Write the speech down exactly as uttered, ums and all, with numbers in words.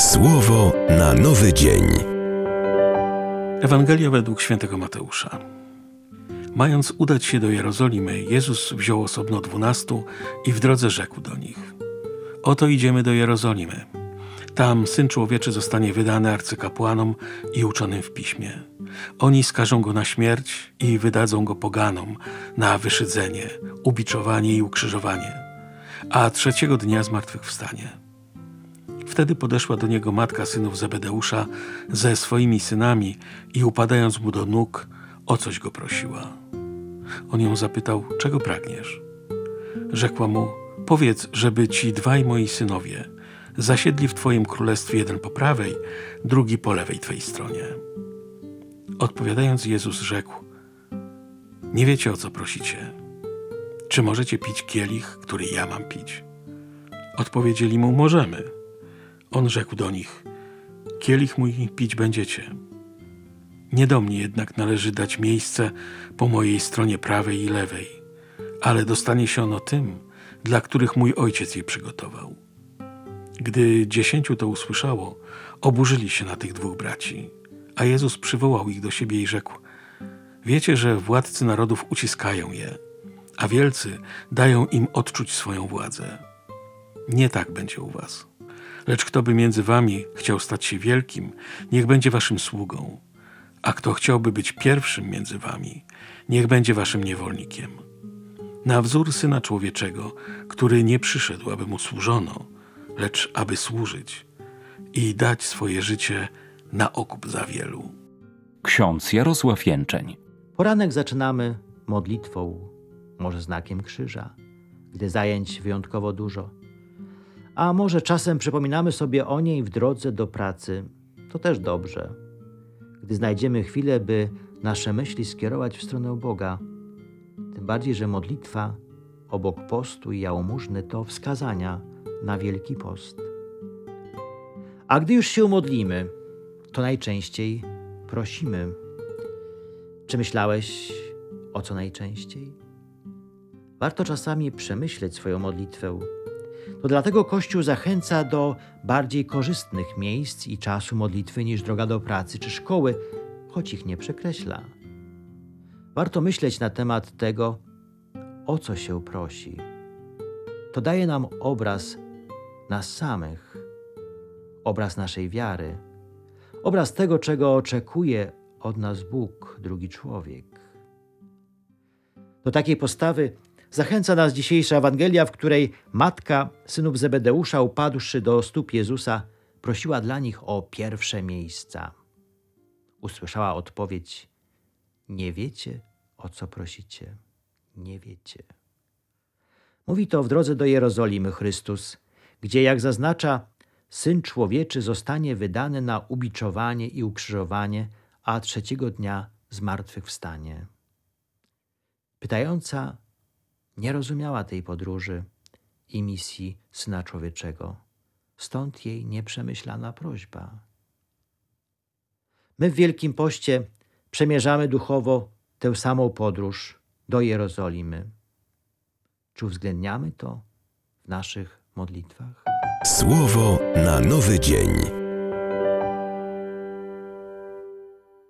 Słowo na nowy dzień. Ewangelia według świętego Mateusza. Mając udać się do Jerozolimy, Jezus wziął osobno dwunastu i w drodze rzekł do nich: Oto idziemy do Jerozolimy. Tam Syn Człowieczy zostanie wydany arcykapłanom i uczonym w piśmie. Oni skażą go na śmierć i wydadzą go poganom na wyszydzenie, ubiczowanie i ukrzyżowanie, a trzeciego dnia zmartwychwstanie. Wtedy podeszła do niego matka synów Zebedeusza ze swoimi synami i upadając mu do nóg, o coś go prosiła. On ją zapytał: czego pragniesz? Rzekła mu: powiedz, żeby ci dwaj moi synowie zasiedli w twoim królestwie, jeden po prawej, drugi po lewej twojej stronie. Odpowiadając, Jezus rzekł: nie wiecie, o co prosicie. Czy możecie pić kielich, który ja mam pić? Odpowiedzieli mu: możemy. On rzekł do nich: kielich mój pić będziecie. Nie do mnie jednak należy dać miejsce po mojej stronie prawej i lewej, ale dostanie się ono tym, dla których mój Ojciec je przygotował. Gdy dziesięciu to usłyszało, oburzyli się na tych dwóch braci, a Jezus przywołał ich do siebie i rzekł: wiecie, że władcy narodów uciskają je, a wielcy dają im odczuć swoją władzę. Nie tak będzie u was. Lecz kto by między wami chciał stać się wielkim, niech będzie waszym sługą, a kto chciałby być pierwszym między wami, niech będzie waszym niewolnikiem. Na wzór Syna Człowieczego, który nie przyszedł, aby mu służono, lecz aby służyć i dać swoje życie na okup za wielu. Ksiądz Jarosław Jęczeń. Poranek zaczynamy modlitwą, może znakiem krzyża, gdy zajęć wyjątkowo dużo. A może czasem przypominamy sobie o niej w drodze do pracy. To też dobrze, gdy znajdziemy chwilę, by nasze myśli skierować w stronę Boga. Tym bardziej, że modlitwa obok postu i jałmużny to wskazania na Wielki Post. A gdy już się modlimy, to najczęściej prosimy. Czy myślałeś, o co najczęściej? Warto czasami przemyśleć swoją modlitwę. To dlatego Kościół zachęca do bardziej korzystnych miejsc i czasu modlitwy niż droga do pracy czy szkoły, choć ich nie przekreśla. Warto myśleć na temat tego, o co się prosi. To daje nam obraz nas samych, obraz naszej wiary, obraz tego, czego oczekuje od nas Bóg, drugi człowiek. Do takiej postawy zachęca nas dzisiejsza Ewangelia, w której matka synów Zebedeusza, upadłszy do stóp Jezusa, prosiła dla nich o pierwsze miejsca. Usłyszała odpowiedź: nie wiecie, o co prosicie. Nie wiecie. Mówi to w drodze do Jerozolimy Chrystus, gdzie, jak zaznacza, Syn Człowieczy zostanie wydany na ubiczowanie i ukrzyżowanie, a trzeciego dnia zmartwychwstanie. Pytająca nie rozumiała tej podróży i misji Syna Człowieczego, stąd jej nieprzemyślana prośba. My w Wielkim Poście przemierzamy duchowo tę samą podróż do Jerozolimy. Czy uwzględniamy to w naszych modlitwach? Słowo na nowy dzień.